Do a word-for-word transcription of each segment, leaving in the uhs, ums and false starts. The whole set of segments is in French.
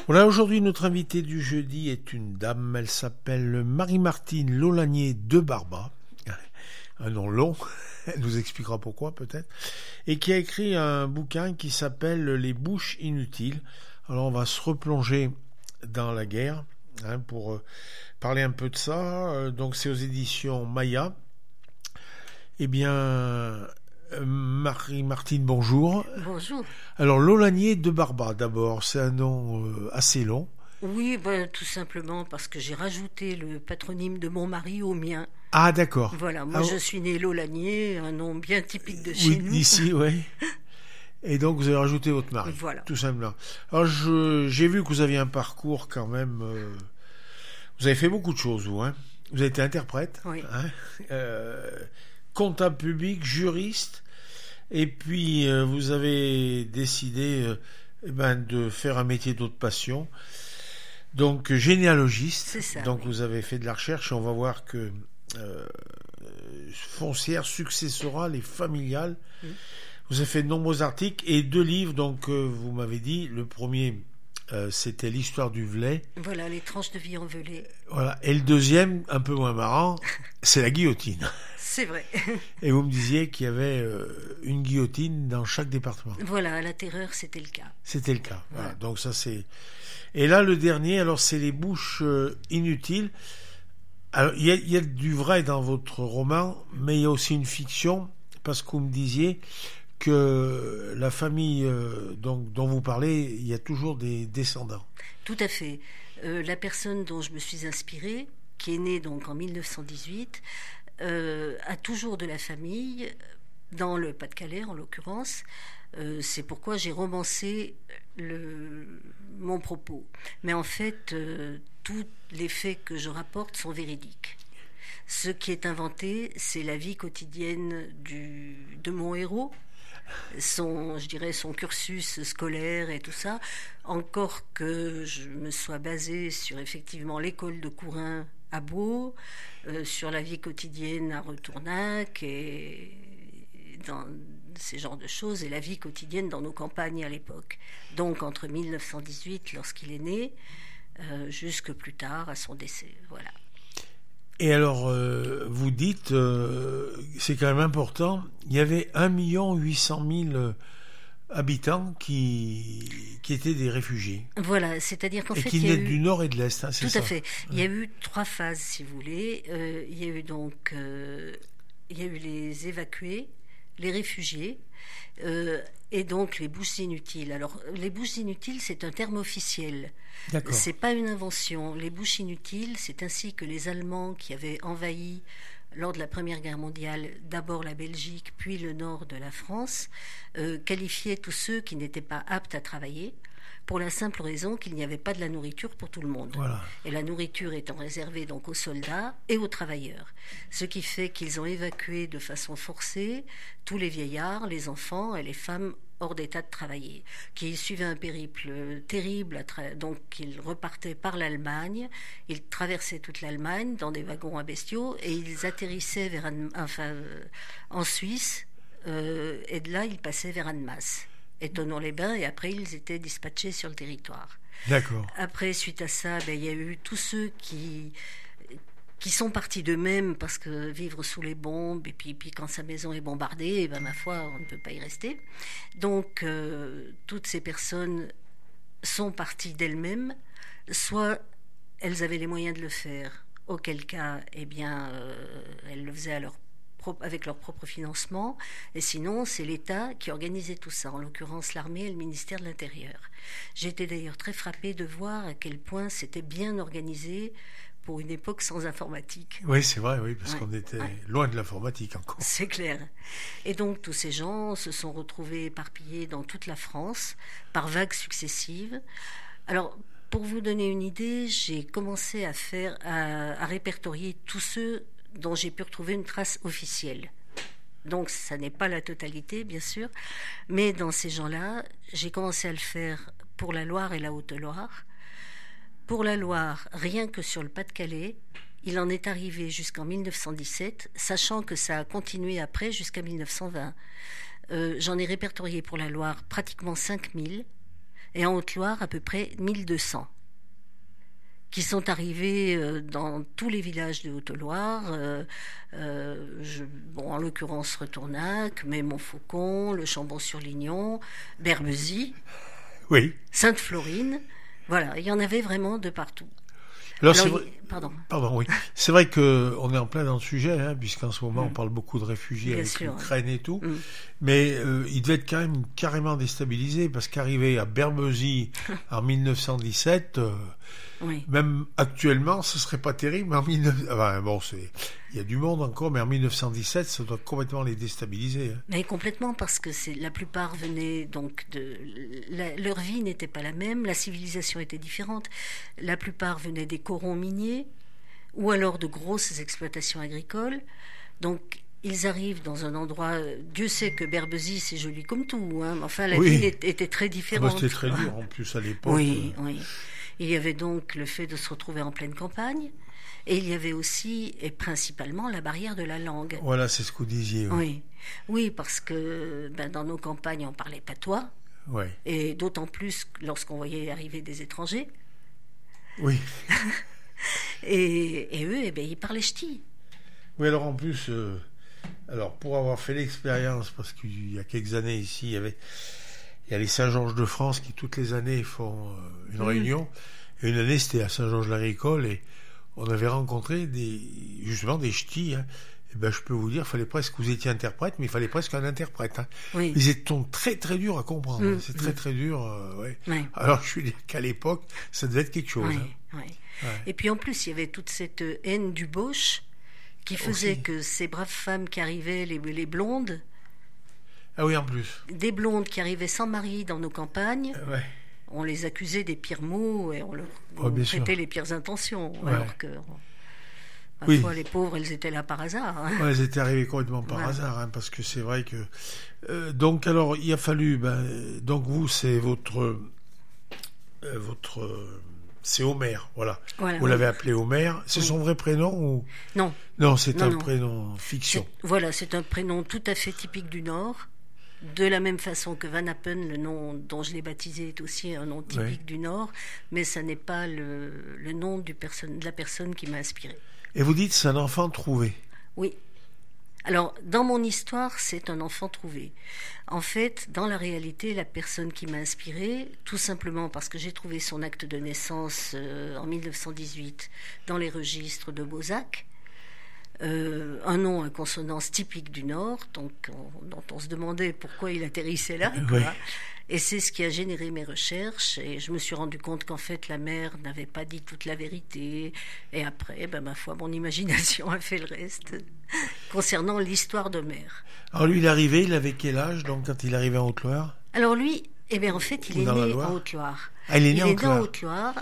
Voilà, aujourd'hui, notre invitée du jeudi est une dame. Elle s'appelle Marie-Martine Lolagné de Barba. Un nom long, elle nous expliquera pourquoi peut-être. Et qui a écrit un bouquin qui s'appelle Les bouches inutiles. Alors, on va se replonger dans la guerre hein, pour euh, parler un peu de ça. Euh, donc, c'est aux éditions Maya. Eh bien... Marie-Martine, bonjour. Bonjour. Alors, Lolagné de Barba, d'abord, c'est un nom euh, assez long. Oui, ben, tout simplement parce que j'ai rajouté le patronyme de mon mari au mien. Ah, d'accord. Voilà, moi ah, je suis née Lolagné, un nom bien typique de chez oui, nous. D'ici, oui. Et donc, vous avez rajouté votre mari. Voilà. Tout simplement. Alors, je, j'ai vu que vous aviez un parcours quand même... Euh, vous avez fait beaucoup de choses, vous. Hein. Vous avez été interprète. Oui. Hein, euh, comptable public, juriste, et puis euh, vous avez décidé euh, eh ben, de faire un métier d'autre passion, donc généalogiste. C'est ça, donc oui. Vous avez fait de la recherche et on va voir que euh, foncière, successorale et familiale. Mm. Vous avez fait de nombreux articles et deux livres, donc euh, vous m'avez dit, le premier euh, c'était l'histoire du Velay. Voilà, les tranches de vie en Velay. Voilà. Et le deuxième, un peu moins marrant, c'est la guillotine. C'est vrai. Et vous me disiez qu'il y avait euh, une guillotine dans chaque département. Voilà, à la Terreur, c'était le cas. C'était le cas. Voilà. Voilà. Donc ça c'est. Et là le dernier, alors c'est les bouches euh, inutiles. Alors il y a, il y a du vrai dans votre roman, mais il y a aussi une fiction parce que vous me disiez que la famille euh, donc, dont vous parlez, il y a toujours des descendants. Tout à fait. Euh, la personne dont je me suis inspirée, qui est née donc en mille neuf cent dix-huit, euh, a toujours de la famille, dans le Pas-de-Calais en l'occurrence. Euh, c'est pourquoi j'ai romancé le, mon propos. Mais en fait, euh, tous les faits que je rapporte sont véridiques. Ce qui est inventé, c'est la vie quotidienne du, de mon héros, son, je dirais, son cursus scolaire et tout ça, encore que je me sois basée sur effectivement l'école de Courin à Beau, euh, sur la vie quotidienne à Retournac et dans ces genres de choses, et la vie quotidienne dans nos campagnes à l'époque. Donc entre mille neuf cent dix-huit, lorsqu'il est né, euh, jusque plus tard à son décès. Voilà. Et alors, euh, vous dites, euh, c'est quand même important, il y avait un million huit cent mille habitants qui, qui étaient des réfugiés. Voilà, c'est-à-dire qu'en et fait... Et qui venaient eu... du nord et de l'est, hein, c'est Tout ça. à fait. Il y a eu trois phases, si vous voulez. Euh, il y a eu donc... Euh, il y a eu les évacués, les réfugiés, euh, et donc les bouches inutiles. Alors, les bouches inutiles, c'est un terme officiel. D'accord. C'est pas une invention. Les bouches inutiles, c'est ainsi que les Allemands qui avaient envahi lors de la Première Guerre mondiale, d'abord la Belgique, puis le nord de la France, euh, qualifiaient tous ceux qui n'étaient pas aptes à travailler, pour la simple raison qu'il n'y avait pas de la nourriture pour tout le monde. Voilà. Et la nourriture étant réservée donc aux soldats et aux travailleurs. Ce qui fait qu'ils ont évacué de façon forcée tous les vieillards, les enfants et les femmes hors d'état de travailler, qui suivaient un périple terrible, tra- donc ils repartaient par l'Allemagne, ils traversaient toute l'Allemagne dans des wagons à bestiaux et ils atterrissaient vers Anne- enfin, euh, en Suisse, euh, et de là ils passaient vers Annemasse et Thonon-les-Bains, et après ils étaient dispatchés sur le territoire. D'accord. Après, suite à ça, ben, il y a eu tous ceux qui... qui sont partis d'eux-mêmes parce que vivre sous les bombes, et puis, puis quand sa maison est bombardée, ben, ma foi, on ne peut pas y rester. Donc, euh, toutes ces personnes sont parties d'elles-mêmes, soit elles avaient les moyens de le faire, auquel cas, eh bien, euh, elles le faisaient à leur propre, avec leur propre financement, et sinon, c'est l'État qui organisait tout ça, en l'occurrence l'armée et le ministère de l'Intérieur. J'ai été d'ailleurs très frappée de voir à quel point c'était bien organisé pour une époque sans informatique. Oui, c'est vrai, oui, parce ouais, qu'on était ouais. loin de l'informatique encore. C'est clair. Et donc, tous ces gens se sont retrouvés éparpillés dans toute la France, par vagues successives. Alors, pour vous donner une idée, j'ai commencé à faire, à, à répertorier tous ceux dont j'ai pu retrouver une trace officielle. Donc, ça n'est pas la totalité, bien sûr, mais dans ces gens-là, j'ai commencé à le faire pour la Loire et la Haute-Loire. Pour la Loire, rien que sur le Pas-de-Calais, il en est arrivé jusqu'en mille neuf cent dix-sept, sachant que ça a continué après jusqu'à mille neuf cent vingt. Euh, j'en ai répertorié pour la Loire pratiquement cinq mille, et en Haute-Loire à peu près mille deux cents, qui sont arrivés euh, dans tous les villages de Haute-Loire, euh, euh, je, bon, en l'occurrence Retournac, mais Montfaucon, le Chambon-sur-Lignon, Berbezy, oui. Sainte-Florine, voilà, il y en avait vraiment de partout. Alors, Alors, c'est vrai... Pardon. Pardon, oui. C'est vrai qu'on est en plein dans le sujet, hein, puisqu'en ce moment, mmh. on parle beaucoup de réfugiés Bien avec sûr, l'Ukraine ouais. et tout. Mmh. Mais euh, il devait être quand même carrément déstabilisé, parce qu'arrivé à Berbezy en mille neuf cent dix-sept, euh, oui. même actuellement, ce serait pas terrible. Mais en mille neuf cents... enfin, bon, c'est... il y a du monde encore, mais en mille neuf cent dix-sept, ça doit complètement les déstabiliser. Hein. Mais complètement, parce que c'est, la plupart venaient donc de... La, leur vie n'était pas la même, la civilisation était différente. La plupart venaient des corons miniers, ou alors de grosses exploitations agricoles. Donc, ils arrivent dans un endroit... Dieu sait que Berbezy, c'est joli comme tout, hein, mais enfin, la oui. vie était, était très différente. Ah bah, c'était très dur, en plus, à l'époque. Oui, euh... oui. Il y avait donc le fait de se retrouver en pleine campagne, et il y avait aussi, et principalement, la barrière de la langue. Voilà, c'est ce que vous disiez. Oui, oui, oui parce que ben, dans nos campagnes, on parlait patois, oui. et d'autant plus lorsqu'on voyait arriver des étrangers. Oui. et, et eux, eh ben, ils parlaient ch'ti. Oui, alors en plus, euh, alors pour avoir fait l'expérience, parce qu'il y a quelques années ici, il y avait... Il y a les Saint-Georges-de-France qui, toutes les années, font une mmh. réunion. Et une année, c'était à Saint-Georges-la-Ricole. Et on avait rencontré des, justement des ch'tis. Hein. Et ben, je peux vous dire, il fallait presque, vous étiez interprète, mais il fallait presque un interprète. Hein. Oui. Ils étaient très, très durs à comprendre. Mmh. Hein. C'est très, très dur. Euh, ouais. Oui. Alors, je veux dire qu'à l'époque, ça devait être quelque chose. Oui. Hein. Oui. Ouais. Et puis, en plus, il y avait toute cette haine du Boche qui faisait Aussi. que ces braves femmes qui arrivaient, les, les blondes, ah oui, en plus. Des blondes qui arrivaient sans mari dans nos campagnes, euh, ouais. on les accusait des pires mots et on leur oh, prêtait les pires intentions. Ouais. Alors que, parfois, oui. les pauvres, elles étaient là par hasard. Hein. Ouais, elles étaient arrivées complètement par ouais. hasard, hein, parce que c'est vrai que... Euh, donc, alors, il a fallu... Ben, donc, vous, c'est votre... Euh, votre... Euh, c'est Homer, voilà. voilà vous oui. l'avez appelé Homer. C'est oui. son vrai prénom ou... Non. Non, c'est non, un non. prénom fiction. C'est, voilà, c'est un prénom tout à fait typique du Nord. De la même façon que Van Appen, le nom dont je l'ai baptisé, est aussi un nom typique oui. du Nord, mais ça n'est pas le, le nom du personne, de la personne qui m'a inspiré. Et vous dites c'est un enfant trouvé. Oui. Alors, dans mon histoire, c'est un enfant trouvé. En fait, dans la réalité, la personne qui m'a inspirée, tout simplement parce que j'ai trouvé son acte de naissance euh, en mille neuf cent dix-huit dans les registres de Beauzac, Euh, un nom à consonance typique du Nord, donc on, dont on se demandait pourquoi il atterrissait là. Oui. Et c'est ce qui a généré mes recherches. Et je me suis rendu compte qu'en fait, la mère n'avait pas dit toute la vérité. Et après, ben, ma foi, mon imagination a fait le reste concernant l'histoire d'Homère. Alors lui, il est arrivé, il avait quel âge, donc, quand il est arrivé en Haute-Loire? Alors lui, eh bien, en fait, il Ou est né en Haute-Loire. Ah, il est né il en est Haute-Loire. né en Haute-Loire.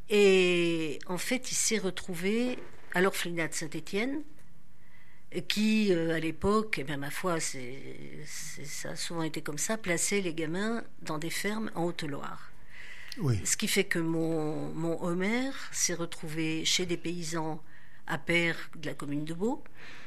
Et en fait, il s'est retrouvé à l'orphelinat de Saint-Étienne, qui, euh, à l'époque, eh bien, ma foi, c'est, c'est, ça a souvent été comme ça, plaçait les gamins dans des fermes en Haute-Loire. Oui. Ce qui fait que mon, mon Homer s'est retrouvé chez des paysans à Père de la commune de Beau,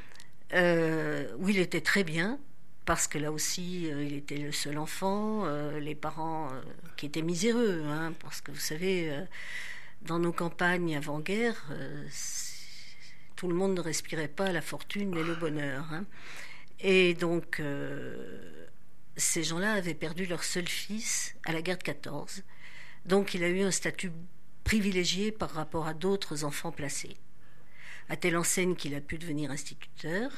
euh, où il était très bien, parce que là aussi, euh, il était le seul enfant, euh, les parents euh, qui étaient miséreux, hein, parce que vous savez, euh, dans nos campagnes avant-guerre, euh, tout le monde ne respirait pas la fortune et le bonheur. Hein. Et donc, euh, ces gens-là avaient perdu leur seul fils à la guerre de quatorze. Donc, il a eu un statut privilégié par rapport à d'autres enfants placés. À telle enseigne qu'il a pu devenir instituteur.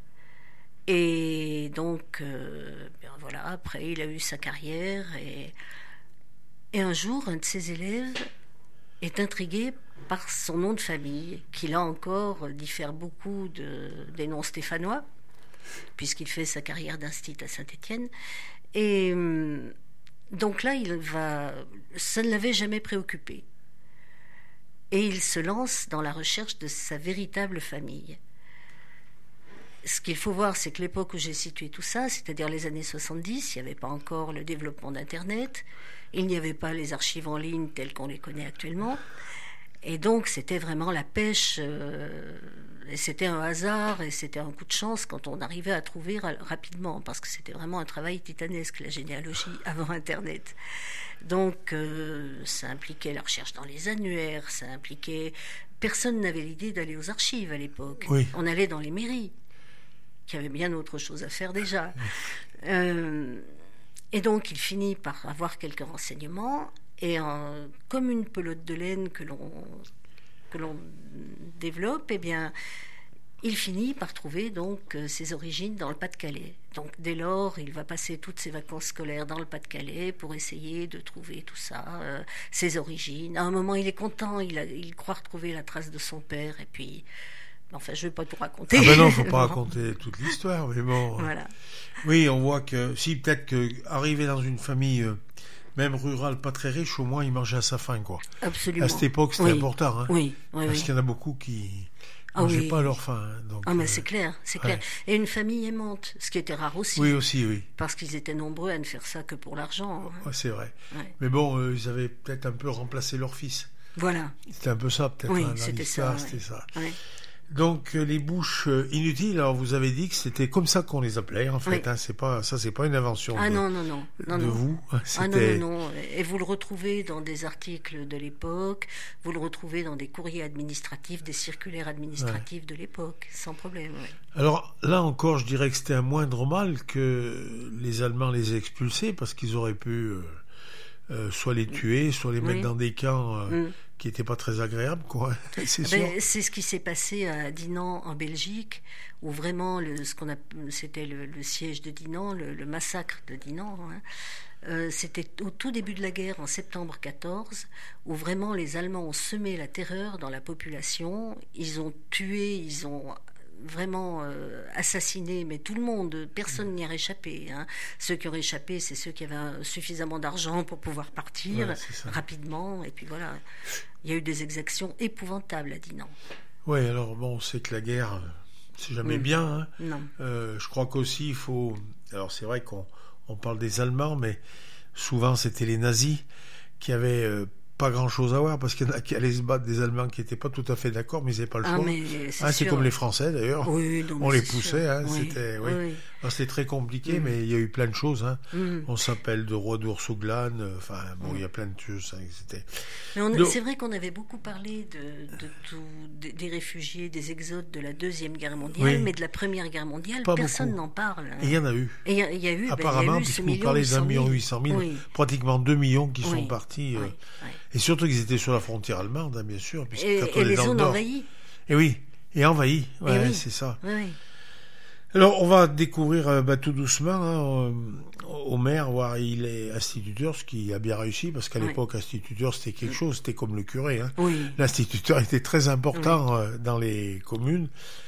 Et donc, euh, ben voilà, après, il a eu sa carrière. Et, et un jour, un de ses élèves est intrigué par son nom de famille, qui là encore diffère beaucoup de, des noms stéphanois, puisqu'il fait sa carrière d'instit à Saint-Étienne. Et donc là, il va, ça ne l'avait jamais préoccupé. Et il se lance dans la recherche de sa véritable famille. Ce qu'il faut voir, c'est que l'époque où j'ai situé tout ça, c'est-à-dire les années soixante-dix, il n'y avait pas encore le développement d'Internet, il n'y avait pas les archives en ligne telles qu'on les connaît actuellement. Et donc, c'était vraiment la pêche. Euh, et c'était un hasard et c'était un coup de chance quand on arrivait à trouver ra- rapidement, parce que c'était vraiment un travail titanesque, la généalogie avant Internet. Donc, euh, ça impliquait la recherche dans les annuaires, ça impliquait... Personne n'avait l'idée d'aller aux archives à l'époque. Oui. On allait dans les mairies, qui avaient bien autre chose à faire déjà. Euh, et donc, il finit par avoir quelques renseignements, et en, comme une pelote de laine que l'on, que l'on développe, eh bien, il finit par trouver donc euh, ses origines dans le Pas-de-Calais. Donc, dès lors, il va passer toutes ses vacances scolaires dans le Pas-de-Calais pour essayer de trouver tout ça, euh, ses origines. À un moment, il est content, il, a, il croit retrouver la trace de son père, et puis... Enfin, je ne vais pas tout raconter. Ah ben non, il ne faut pas raconter toute l'histoire, mais bon... Voilà. Oui, on voit que... Si, peut-être qu'arriver dans une famille... Euh, même rurale, pas très riche, au moins il mangeait à sa faim, quoi. Absolument. À cette époque, c'était oui. important, hein. Oui, oui, Parce oui. qu'il y en a beaucoup qui ah, mangeaient oui. pas à leur faim. Hein, donc, ah, mais euh, c'est clair, c'est clair. Ouais. Et une famille aimante, ce qui était rare aussi. Oui, aussi, oui. Parce qu'ils étaient nombreux à ne faire ça que pour l'argent. Hein. Ouais, c'est vrai. Ouais. Mais bon, euh, ils avaient peut-être un peu remplacé leur fils. Voilà. C'était un peu ça, peut-être, Oui, hein, dans c'était l'histoire, ça. c'était Ouais. ça. Ouais. Donc, euh, les bouches euh, inutiles, alors vous avez dit que c'était comme ça qu'on les appelait, en fait. Oui. Hein, c'est pas, ça, c'est pas une invention Ah de, non, non, non. non, de non. vous. Ah non, C'était... non, non. Et vous le retrouvez dans des articles de l'époque, vous le retrouvez dans des courriers administratifs, des circulaires administratifs ouais. de l'époque, sans problème. Ouais. Alors là encore, je dirais que c'était un moindre mal que les Allemands les aient expulsés, parce qu'ils auraient pu euh, euh, soit les tuer, soit les mettre oui. dans des camps euh, mm. qui n'étaient pas très agréables, quoi. C'est sûr. Ben, c'est ce qui s'est passé à Dinan en Belgique, où vraiment le, ce qu'on a, c'était le, le siège de Dinan, le, le massacre de Dinan. Hein. Euh, c'était au tout début de la guerre, en septembre quatorze, où vraiment les Allemands ont semé la terreur dans la population. Ils ont tué, ils ont vraiment euh, assassiné, mais tout le monde, personne n'y a réchappé. Hein. Ceux qui ont réchappé, c'est ceux qui avaient suffisamment d'argent pour pouvoir partir ouais, rapidement. Et puis voilà, il y a eu des exactions épouvantables à Dinan. Oui, alors bon, c'est que la guerre, c'est jamais mmh. bien. Hein. Non. Euh, je crois qu'aussi, il faut... Alors c'est vrai qu'on on parle des Allemands, mais souvent c'était les nazis qui avaient... Euh, pas grand chose à voir, parce qu'il y en a qui allaient se battre, des Allemands qui n'étaient pas tout à fait d'accord, mais ils n'avaient pas le choix. Ah, mais c'est, ah, c'est comme les Français d'ailleurs. Oui, non, on les poussait, hein, oui, c'était, oui. oui. Alors, c'était très compliqué, mm. mais il y a eu plein de choses. Hein. Mm. On s'appelle de Roi d'Ours au Glane, enfin bon, mm. il y a plein de choses. Hein, c'était... Mais on, Donc, c'est vrai qu'on avait beaucoup parlé de, de tout, des, des réfugiés, des exodes de la Deuxième Guerre mondiale, oui. mais de la Première Guerre mondiale, pas personne beaucoup. n'en parle. Hein. Et il y en a eu. Et il y, y a eu, apparemment, ben, puisque vous parlez d'un million huit cent mille, oui. pratiquement deux millions qui oui. sont partis. Euh, oui. Oui. Et surtout qu'ils étaient sur la frontière allemande, hein, bien sûr. Et, quand on et est les dans zones le nord, envahies. Et oui, et envahies, ouais, et oui. c'est ça. Oui, oui. Alors, on va découvrir euh, bah, tout doucement hein, euh, Homer, voir il est instituteur, ce qui a bien réussi, parce qu'à oui. l'époque, instituteur, c'était quelque chose, c'était comme le curé. Hein. Oui. L'instituteur était très important oui. euh, dans les communes.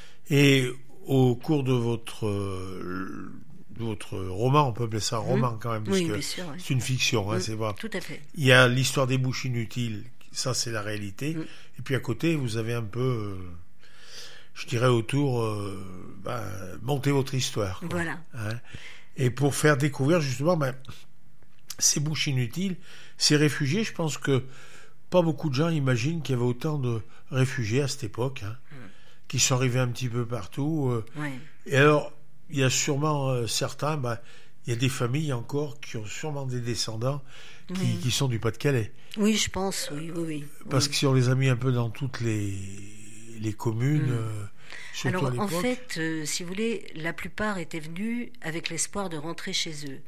Et au cours de votre, euh, de votre roman, on peut appeler ça un roman mmh. quand même, parce oui, que bien sûr, oui. c'est une fiction, hein, mmh. c'est vrai. Tout à fait. Il y a l'histoire des bouches inutiles, ça c'est la réalité. Mmh. Et puis à côté, vous avez un peu... Euh, je dirais autour, euh, ben, monter votre histoire. Quoi. Voilà. Hein. Et pour faire découvrir justement ben, ces bouches inutiles, ces réfugiés, je pense que pas beaucoup de gens imaginent qu'il y avait autant de réfugiés à cette époque, hein, mm. qui sont arrivés un petit peu partout. Euh, oui. Et alors, il y a sûrement euh, certains, ben, il y a des familles encore qui ont sûrement des descendants qui, oui. qui sont du Pas-de-Calais. Oui, je pense, oui, oui, oui. Parce oui. que si on les a mis un peu dans toutes les... les communes. Mmh. Euh, Alors, à en fait, euh, si vous voulez, la plupart étaient venus avec l'espoir de rentrer chez eux.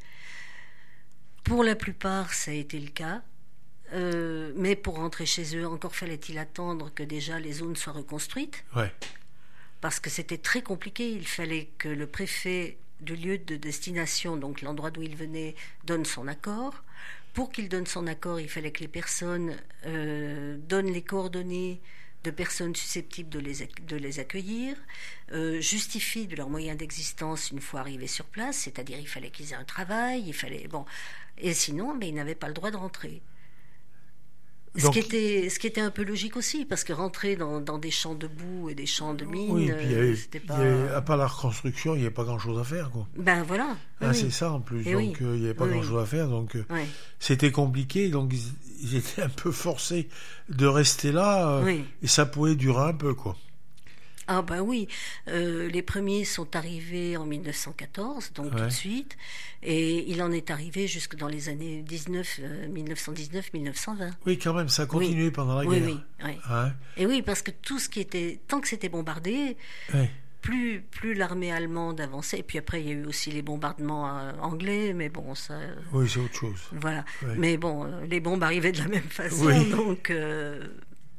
Pour la plupart, ça a été le cas. Euh, mais pour rentrer chez eux, encore fallait-il attendre que déjà les zones soient reconstruites. Ouais. Parce que c'était très compliqué. Il fallait que le préfet du lieu de destination, donc l'endroit d'où il venait, donne son accord. Pour qu'il donne son accord, il fallait que les personnes euh, donnent les coordonnées de personnes susceptibles de les, de les accueillir, euh, justifient de leurs moyens d'existence une fois arrivés sur place, c'est-à-dire il fallait qu'ils aient un travail, il fallait bon, et sinon, mais ils n'avaient pas le droit de rentrer. Ce, Donc, qui était, ce qui était un peu logique aussi, parce que rentrer dans, dans des champs de boue et des champs de mine, oui, puis il y avait, c'était il pas... y avait- à part la reconstruction, il n'y avait pas grand-chose à faire, quoi. Ben voilà. Ah, oui, c'est oui. ça en plus, Et donc oui. euh, il n'y avait pas Oui, grand-chose oui. à faire, donc euh, Ouais. c'était compliqué, donc ils, ils étaient un peu forcés de rester là, euh, Oui. et ça pouvait durer un peu, quoi. Ah ben oui, euh, les premiers sont arrivés en mille neuf cent quatorze, donc tout Ouais. de suite, et il en est arrivé jusque dans les années dix-neuf, euh, mille neuf cent dix-neuf mille neuf cent vingt. Oui, quand même, ça a continué Oui. pendant la Oui, guerre. oui, oui. Hein? Et oui, parce que tout ce qui était, tant que c'était bombardé, Ouais. plus, plus l'armée allemande avançait, et puis après il y a eu aussi les bombardements euh, anglais, mais bon, ça... euh, Oui, c'est autre chose. Voilà. Ouais. Mais bon, euh, les bombes arrivaient de la même façon, Oui. donc euh,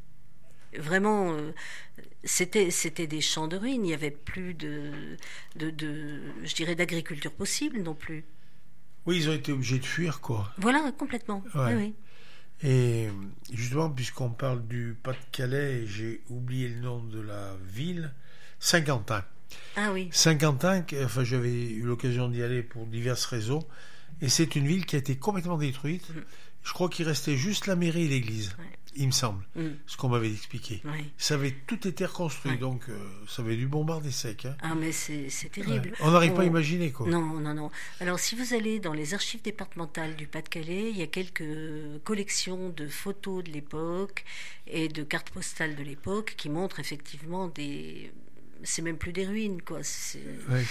vraiment, euh, c'était c'était des champs de ruines. Il n'y avait plus de, de, de je dirais, d'agriculture possible non plus. Oui, ils ont été obligés de fuir, quoi. Voilà, complètement. Ouais. Oui, oui. Et justement, puisqu'on parle du Pas-de-Calais, j'ai oublié le nom de la ville, Saint-Quentin. Ah oui. Saint-Quentin, que- enfin, j'avais eu l'occasion d'y aller pour diverses raisons, et c'est une ville qui a été complètement détruite. Mhm. Je crois qu'il restait juste la mairie et l'église, Ouais. il me semble, Mm. ce qu'on m'avait expliqué. Ouais. Ça avait tout été reconstruit, Ouais. donc euh, ça avait dû bombarder sec. Hein. Ah mais c'est c'est terrible. Ouais. On n'arrive pas à On- imaginer, quoi. Non, non, non. Alors, si vous allez dans les archives départementales du Pas-de-Calais, il y a quelques collections de photos de l'époque et de cartes postales de l'époque qui montrent effectivement des... C'est même plus des ruines, quoi. C'est Ouais,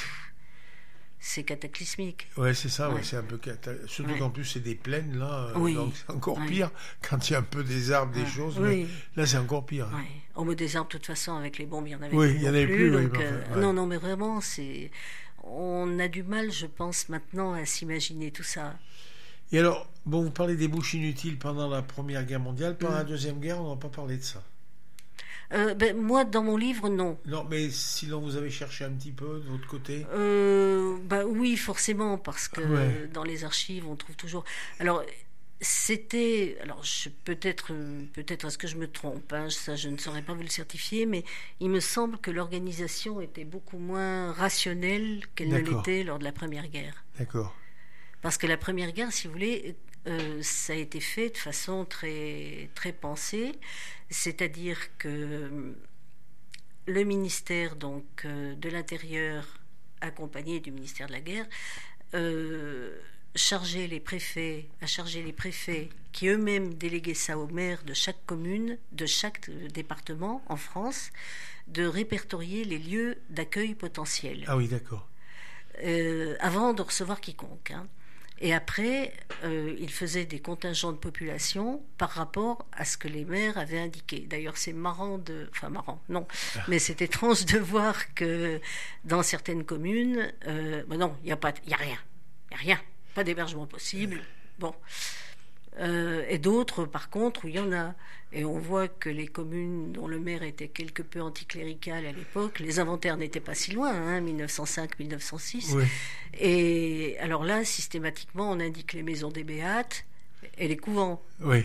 c'est cataclysmique. ouais c'est ça, ouais. Ouais. C'est un peu cata- surtout Ouais. qu'en plus c'est des plaines là, euh, Oui. donc c'est encore Ouais. pire quand il y a un peu des arbres, des Ouais. choses. Oui. Mais là, c'est encore pire. Ouais. Au mot des arbres, de toute façon, avec les bombes, il y en avait Oui, plus. il y en non avait plus, oui, donc, mais euh, enfin, ouais. Non, non, mais vraiment, c'est... On a du mal, je pense, maintenant à s'imaginer tout ça. Et alors, bon, vous parlez des bouches inutiles pendant la Première Guerre mondiale, pendant Mm. la Deuxième Guerre, on n'a pas parlé de ça. Euh, ben, moi, dans mon livre, non. Non, mais sinon vous avez cherché un petit peu de votre côté. Euh, bah oui, forcément, parce que Ouais. dans les archives, on trouve toujours. Alors, c'était. Alors, je, peut-être, euh, peut-être est-ce que je me trompe, hein, ça, je ne saurais pas vous le certifier, mais il me semble que l'organisation était beaucoup moins rationnelle qu'elle ne D'accord. l'était lors de la Première Guerre. D'accord. Parce que la Première Guerre, si vous voulez, euh, ça a été fait de façon très, très pensée, c'est-à-dire que le ministère donc euh, de l'Intérieur, accompagné du ministère de la Guerre, euh, chargeait les préfets, a chargé les préfets qui eux-mêmes déléguaient ça aux maires de chaque commune, de chaque euh, département en France, de répertorier les lieux d'accueil potentiels Ah oui, d'accord. euh, avant de recevoir quiconque. Hein. Et après, euh, il faisait des contingents de population par rapport à ce que les maires avaient indiqué. D'ailleurs, c'est marrant de... Enfin, marrant, non. Mais c'est étrange de voir que dans certaines communes, euh, ben non, il n'y a pas... Il n'y a rien. Il n'y a rien. Pas d'hébergement possible. Bon. Euh, et d'autres, par contre, où il y en a. Et on voit que les communes dont le maire était quelque peu anticlérical à l'époque, les inventaires n'étaient pas si loin, hein, mille neuf cent cinq mille neuf cent six. Oui. Et alors là, systématiquement, on indique les maisons des béates et les couvents Oui.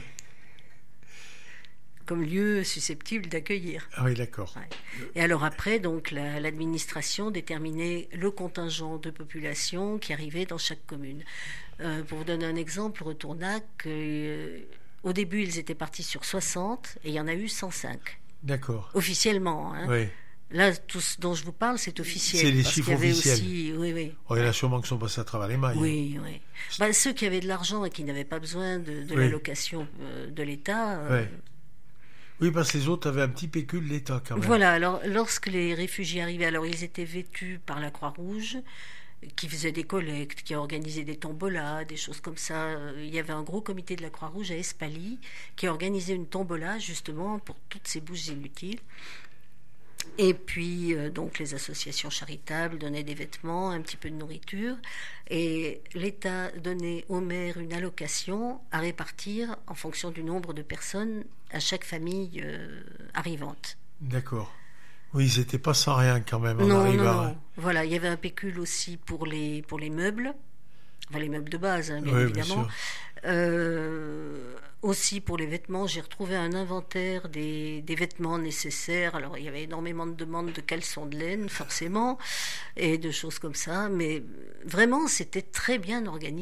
comme lieu susceptible d'accueillir. Ah oui, d'accord. Ouais. Et alors après, donc, la- l'administration déterminait le contingent de population qui arrivait dans chaque commune. Euh, pour vous donner un exemple, Retournac, euh, au début, ils étaient partis sur soixante et il y en a eu cent cinq. D'accord. Officiellement. Hein. Oui. Là, tout ce dont je vous parle, c'est officiel. C'est les parce chiffres qu'il y avait officiels. aussi, oui, oui. Oh, il y en a sûrement qui sont passés à travers les mailles. Oui, oui. Bah, ceux qui avaient de l'argent et qui n'avaient pas besoin de, de Oui. l'allocation euh, de l'État. euh, Ouais. Oui, parce que les autres avaient un petit pécule de l'État quand même. Voilà, alors lorsque les réfugiés arrivaient, alors ils étaient vêtus par la Croix-Rouge, qui faisait des collectes, qui organisait des tombolas, des choses comme ça. Euh, Il y avait un gros comité de la Croix-Rouge à Espaly qui organisait une tombola justement pour toutes ces bouches inutiles. Et puis, euh, donc, les associations charitables donnaient des vêtements, un petit peu de nourriture, et l'État donnait aux maires une allocation à répartir en fonction du nombre de personnes à chaque famille euh, arrivante. D'accord. Oui, ils n'étaient pas sans rien quand même. On Non, arrive non, à... non. Voilà, il y avait un pécule aussi pour les, pour les meubles, enfin les meubles de base, hein, bien Oui, bien évidemment. sûr. Euh, aussi pour les vêtements, j'ai retrouvé un inventaire des, des vêtements nécessaires. Alors il y avait énormément de demandes de caleçons de laine, forcément, et de choses comme ça, mais vraiment c'était très bien organisé.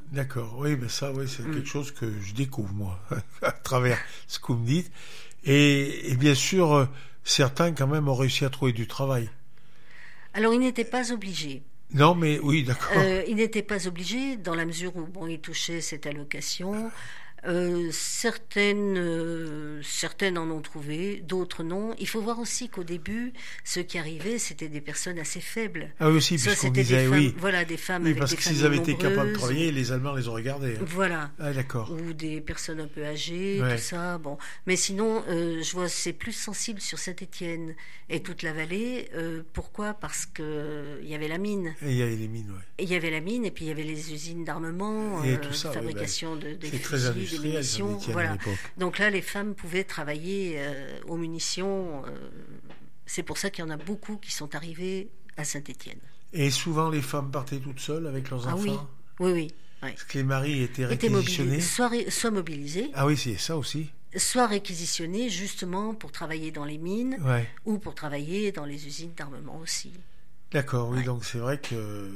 D'accord, oui, ben ça, oui, c'est Mm. quelque chose que je découvre, moi, à travers ce que vous me dites. Et, et bien sûr, euh, certains, quand même, ont réussi à trouver du travail. Alors, ils n'étaient pas obligés. Non, mais oui, d'accord. Euh, ils n'étaient pas obligés dans la mesure où bon, ils touchaient cette allocation. Euh, certaines, euh, certaines en ont trouvé, d'autres non. Il faut voir aussi qu'au début, ceux qui arrivaient, c'était des personnes assez faibles. Ah oui, aussi, Soit puisqu'on c'était disait, des femmes, oui. voilà, des femmes Oui, avec parce des que familles s'ils avaient été capables de nombreuses, travailler, les Allemands les ont regardés. Hein. voilà, Ah, d'accord. ou des personnes un peu âgées, Ouais. tout ça. Bon, mais sinon, euh, je vois c'est plus sensible sur Saint-Étienne et toute la vallée. Euh, pourquoi? Parce que euh, il y avait la mine. Et il y avait les mines, oui. Et il y avait la mine, et puis il y avait les usines d'armement, Et euh, tout ça, oui, fabrication de, des C'est très fusils, des industriel, munitions. Saint-Étienne, à Voilà. l'époque. Donc là, les femmes pouvaient travailler euh, aux munitions. euh, c'est pour ça qu'il y en a beaucoup qui sont arrivés à Saint-Étienne. Et souvent, les femmes partaient toutes seules avec leurs Ah enfants. oui, oui, oui. oui. Parce que les maris étaient Étaient réquisitionnés. mobilisés, soit, ré- soit mobilisés, Ah oui, c'est ça aussi. soit réquisitionnés justement pour travailler dans les mines Ouais. ou pour travailler dans les usines d'armement aussi. D'accord, oui, Ouais. donc c'est vrai que euh,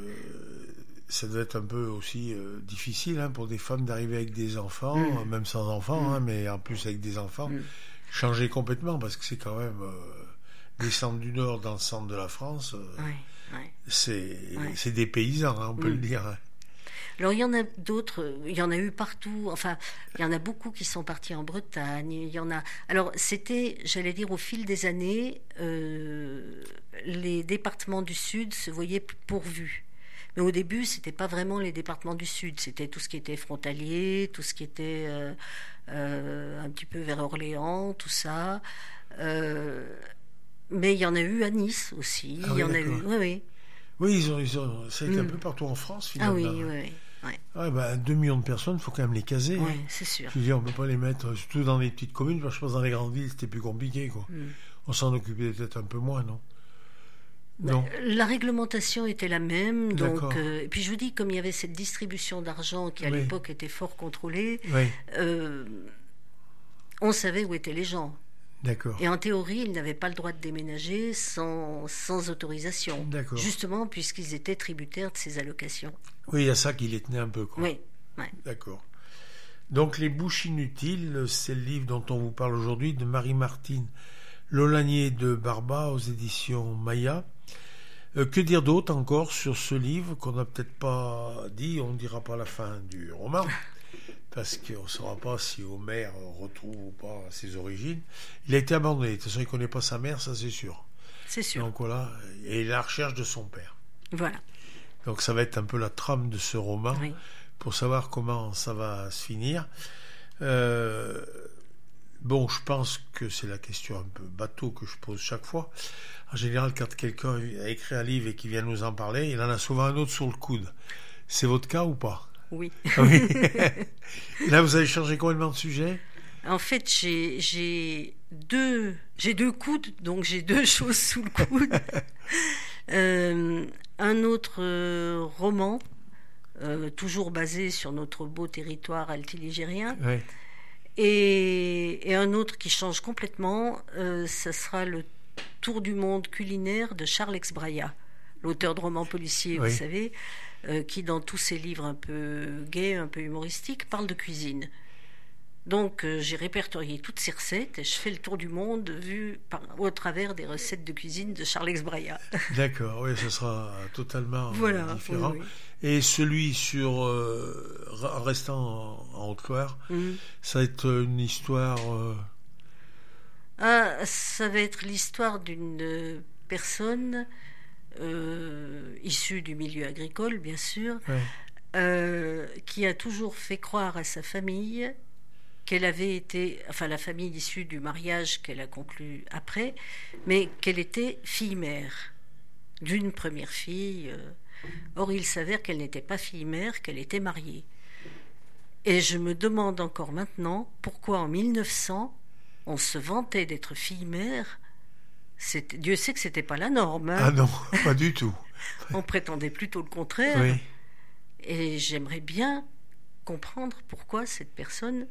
ça doit être un peu aussi euh, difficile hein, pour des femmes d'arriver avec des enfants, Mm. euh, même sans enfants, Mm. hein, mais en plus avec des enfants, Mm. changer complètement, parce que c'est quand même euh, descendre du nord dans le centre de la France, euh, Ouais, ouais. c'est Ouais. c'est des paysans, hein, on peut Mm. le dire. hein. Alors il y en a d'autres, il y en a eu partout, enfin il y en a beaucoup qui sont partis en Bretagne, il y en a... Alors c'était, j'allais dire, au fil des années, euh, les départements du Sud se voyaient pourvus. Mais au début, c'était pas vraiment les départements du Sud, c'était tout ce qui était frontalier, tout ce qui était euh, euh, un petit peu vers Orléans, tout ça. Euh, mais il y en a eu à Nice aussi, Ah il oui, y en a eu, d'accord. oui, oui. Oui, ils ont, ils ont, ça a été un Mm. peu partout en France Ah finalement. oui, hein. oui, oui. Ouais, Ouais, ben, deux millions de personnes, il faut quand même les caser. hein. ouais, c'est sûr. Je veux dire, on peut pas les mettre, surtout dans les petites communes, parce que je pense que dans les grandes villes, c'était plus compliqué, quoi. Mm. On s'en occupait peut-être un peu moins, non? Non. La réglementation était la même, D'accord. donc euh, et puis je vous dis, comme il y avait cette distribution d'argent qui à Oui. l'époque était fort contrôlée, Oui, euh, on savait où étaient les gens. d'accord. Et en théorie, ils n'avaient pas le droit de déménager sans, sans autorisation, D'accord. justement puisqu'ils étaient tributaires de ces allocations. Oui, il y a ça qui les tenait un peu, quoi. Oui, ouais. D'accord. Donc, Les Bouches Inutiles, c'est le livre dont on vous parle aujourd'hui, de Marie-Martine Lolagné de Barba, aux éditions Maya. Euh, que dire d'autre encore sur ce livre qu'on n'a peut-être pas dit, on ne dira pas la fin du roman, parce qu'on ne saura pas si Homer retrouve ou pas ses origines. Il a été abandonné, de toute façon il ne connaît pas sa mère, ça c'est sûr. C'est sûr. Donc voilà, et il est à la recherche de son père. Voilà. Donc ça va être un peu la trame de ce roman, Oui. pour savoir comment ça va se finir. Euh, bon, je pense que c'est la question un peu bateau que je pose chaque fois. En général, quand quelqu'un a écrit un livre et qu'il vient nous en parler, il en a souvent un autre sur le coude. C'est votre cas ou pas? Oui. Ah oui. Et là, vous avez changé complètement de sujet? En fait, j'ai j'ai deux j'ai deux coudes, donc j'ai deux choses sous le coude. Euh, un autre euh, roman, euh, toujours basé sur notre beau territoire altiligérien, Oui. et, et un autre qui change complètement. Euh, ça sera le Tour du monde culinaire de Charles Exbraya, l'auteur de romans policiers, Oui. vous savez, euh, qui dans tous ses livres un peu gais, un peu humoristiques, parle de cuisine. Donc euh, j'ai répertorié toutes ces recettes et je fais le tour du monde vu par, au travers des recettes de cuisine de Charles Exbraya. D'accord, oui, ce sera totalement Voilà, euh, différent. oui, oui. Et celui sur, euh, en restant en, en Haute-Loire, Mhm. ça va être une histoire... euh, Ah, ça va être l'histoire d'une euh, personne euh, issue du milieu agricole, bien sûr, ouais. euh, qui a toujours fait croire à sa famille qu'elle avait été, enfin la famille issue du mariage qu'elle a conclu après, mais qu'elle était fille-mère d'une première fille. euh. Or, il s'avère qu'elle n'était pas fille-mère, qu'elle était mariée. Et je me demande encore maintenant pourquoi en mille neuf cents, on se vantait d'être fille-mère. C'était- Dieu sait que c'était pas la norme. hein. Ah non, pas du tout. On prétendait plutôt le contraire. Oui, Et j'aimerais bien comprendre pourquoi cette personne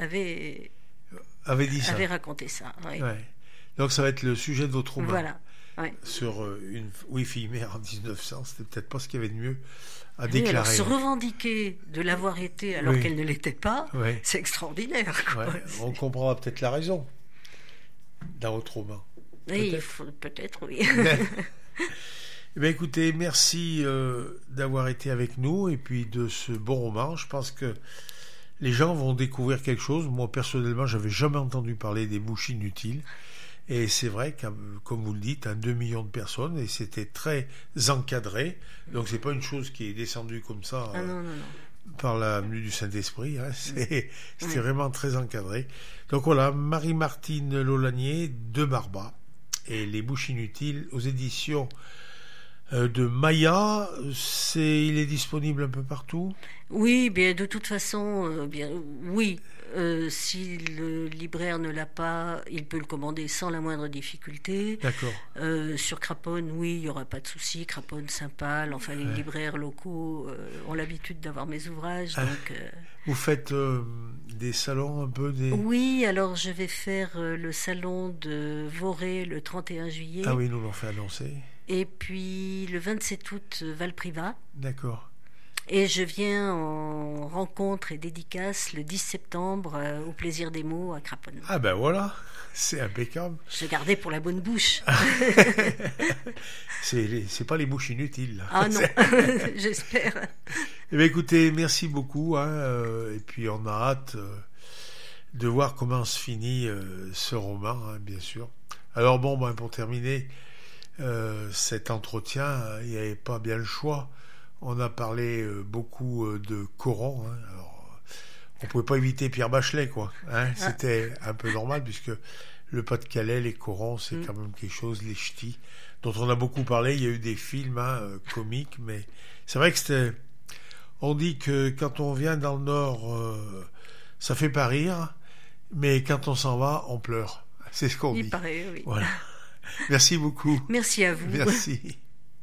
avait, avait dit ça. avait raconté ça. oui. Ouais. Donc ça va être le sujet de votre roman. Voilà. Ouais. sur une oui, fille mère en dix-neuf cents, c'était peut-être pas ce qu'il y avait de mieux à oui, déclarer. alors, se revendiquer de l'avoir été alors oui. qu'elle ne l'était pas, oui. c'est extraordinaire. Quoi. Ouais. On comprendra peut-être la raison dans votre roman. Oui, peut-être, faut, peut-être oui. Eh bien, écoutez, merci euh, d'avoir été avec nous et puis de ce bon roman. Je pense que les gens vont découvrir quelque chose. Moi, personnellement, j'avais jamais entendu parler des mouches inutiles. Et c'est vrai que, comme vous le dites, un deux millions de personnes, et c'était très encadré. Donc, c'est pas une chose qui est descendue comme ça Ah, euh, non, non, non. par l'avenue du Saint-Esprit. Hein. C'est, c'était Oui. vraiment très encadré. Donc voilà, Marie-Martine Lolanier de Barba et Les Mouches inutiles aux éditions de Maya. C'est, il est disponible un peu partout. Oui, bien de toute façon, euh, bien oui. Euh, si le libraire ne l'a pas, il peut le commander sans la moindre difficulté. D'accord. Euh, sur Craponne, oui, il n'y aura pas de souci. Craponne, Saint-Pal, enfin les ouais. libraires locaux euh, ont l'habitude d'avoir mes ouvrages. Ah, donc, euh... vous faites euh, des salons un peu des... Oui, alors je vais faire euh, le salon de Voré le trente et un juillet. Ah oui, nous l'ont fait annoncer. Et puis le vingt-sept août, Valprivat. D'accord. Et je viens en rencontre et dédicace le dix septembre euh, au Plaisir des mots à Craponne. Ah ben voilà, c'est impeccable. Je gardais pour la bonne bouche. c'est, les, c'est pas les mouches inutiles. Là. Ah non, j'espère. Eh bien écoutez, merci beaucoup. Hein, euh, et puis on a hâte euh, de voir comment se finit euh, ce roman, hein, bien sûr. Alors bon, ben, pour terminer euh, cet entretien, il n'y avait pas bien le choix. On a parlé euh, beaucoup euh, de Coron. Hein. Alors, on pouvait pas éviter Pierre Bachelet, quoi. Hein. Ah. C'était un peu normal puisque le Pas-de-Calais, les corons, c'est mm. quand même quelque chose, les ch'tis, dont on a beaucoup parlé. Il y a eu des films hein, euh, comiques, mais c'est vrai que c'était. On dit que quand on vient dans le Nord, euh, ça fait pas rire, mais quand on s'en va, on pleure. C'est ce qu'on Il dit. paraît, oui. Voilà. Merci beaucoup. Merci à vous. Merci.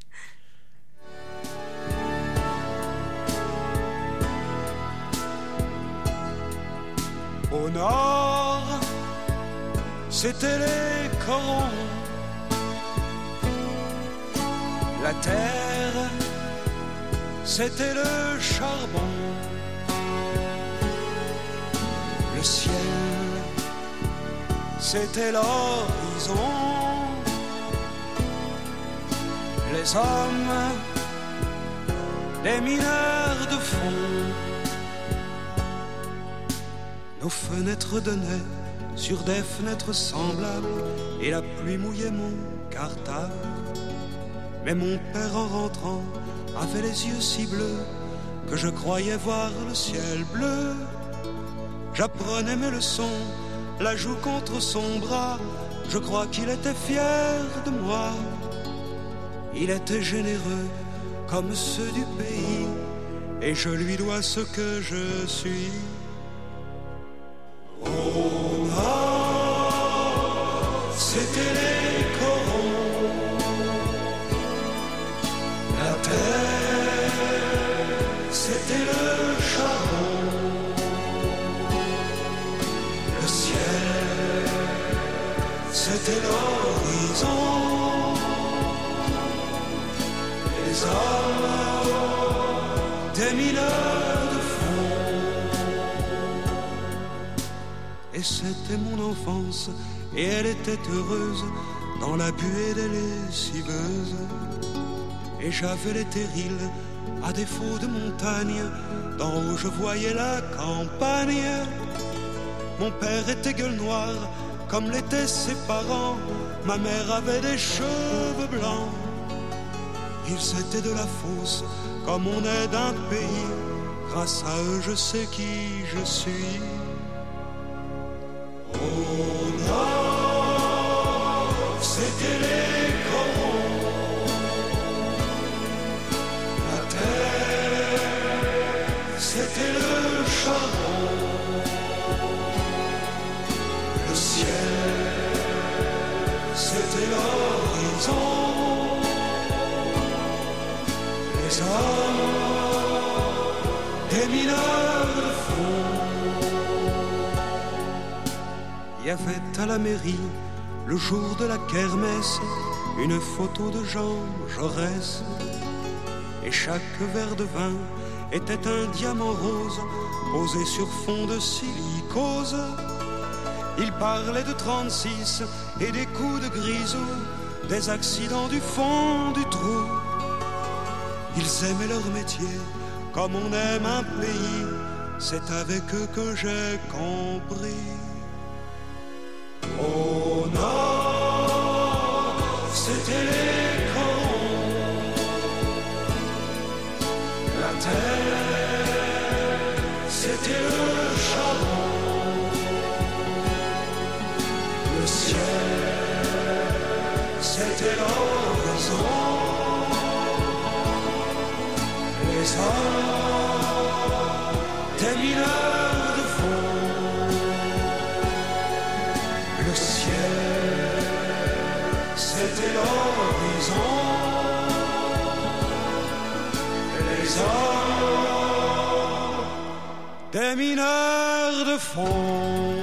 Au nord, c'était les corons. La terre, c'était le charbon. Le ciel, c'était l'horizon. Les hommes, les mineurs de fond. Nos fenêtres donnaient sur des fenêtres semblables et la pluie mouillait mon cartable. Mais mon père en rentrant avait les yeux si bleus que je croyais voir le ciel bleu. J'apprenais mes leçons, la joue contre son bras. Je crois qu'il était fier de moi. Il était généreux comme ceux du pays et je lui dois ce que je suis. Au nord, c'était les corons. La terre, c'était le charbon. Le ciel, c'était l'horizon. Les hommes, des mineurs de fond. Et c'était mon enfance, et elle était heureuse dans la buée des lessiveuses. Et j'avais les terrils, à défaut de montagne, d'en haut je voyais la campagne. Mon père était gueule noire, comme l'étaient ses parents. Ma mère avait des cheveux blancs. Ils étaient de la fosse, comme on est d'un pays. Grâce à eux je sais qui je suis. Au nord, c'était les corons. La terre, c'était le charbon. Le ciel, c'était l'horizon. Les hommes, des mineurs de fond. Il y avait à la mairie, le jour de la kermesse, une photo de Jean Jaurès. Et chaque verre de vin était un diamant rose posé sur fond de silicose. Il parlait de trente-six et des coups de grisou, des accidents du fond du trou. Ils aimaient leur métier comme on aime un pays, c'est avec eux que j'ai compris. Au nord, c'était les corons, la terre, c'était le charbon, le ciel, c'était l'horizon, les hommes, des mineurs de fond. Le ciel, c'était l'horizon. Les hommes, des mineurs de fond.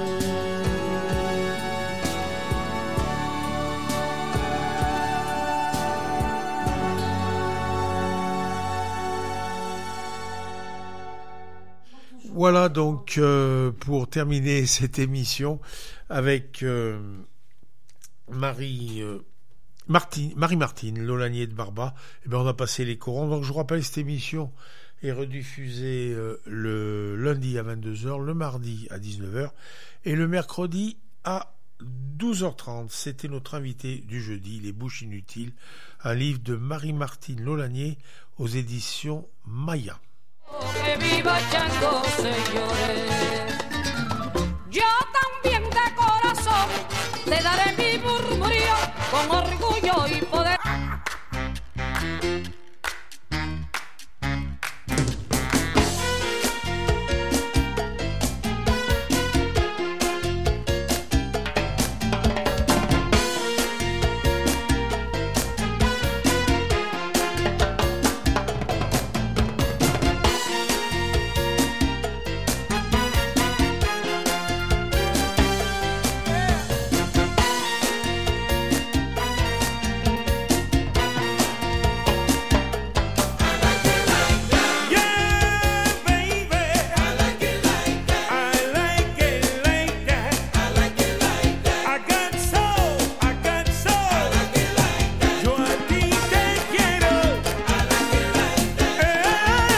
Voilà donc euh, pour terminer cette émission avec euh, Marie, euh, Martine, Marie-Martine Lolagné de Barba. Eh bien, on a passé les corons. Donc je vous rappelle, cette émission est rediffusée euh, le lundi à vingt-deux heures, le mardi à dix-neuf heures et le mercredi à douze heures trente. C'était notre invité du jeudi, Les Bouches Inutiles, un livre de Marie-Martine Lolagné aux éditions Maya. Que viva Chango, señores.